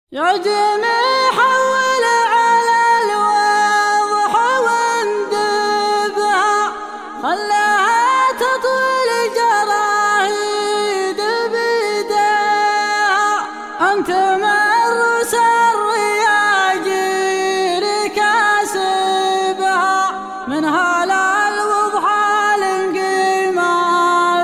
يا جميع حول على الواضح واندبها، خلاها تطول جراهيد بيدها. أنت مرس الرياجير كاسبها، من هلا الوضحى للقيمة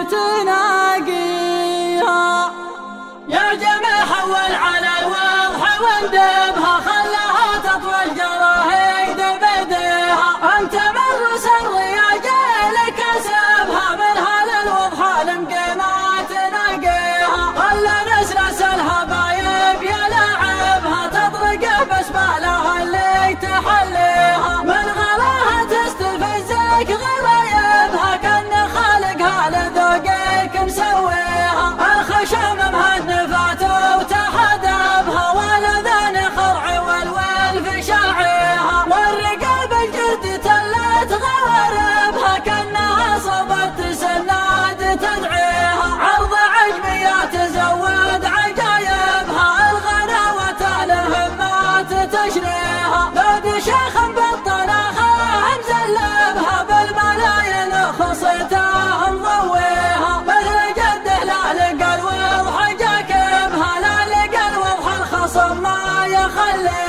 تناقيها. يا جميع حول على واندبها، خلاها تطول جراهيد بيدها. انت مرس الرياجيل كسبها، منها للوضحى لمقيمات ناقيها. خلى نسلس الهبايب يلعبها، تطرق بسبالها اللي تحليها. من غلاها تستفزك غرايبها، كان خالقها لذوقك مسويها. الخشم مهنفات وتحدبها، ولذان خرع والولف شاعيها. والرقاب الجرد تلت غواربها، كانها صبت سناد تدعيها. عرض عجمية تزود عجايبها، الغناوة الهمات تشريها. بعد شيخ بالطلاخة مزلبها، بالملايين خصيتها مضويها. مثل جده لا لقى الوضح جاكبها، لا لقى الوضح الخصم ما يخلي.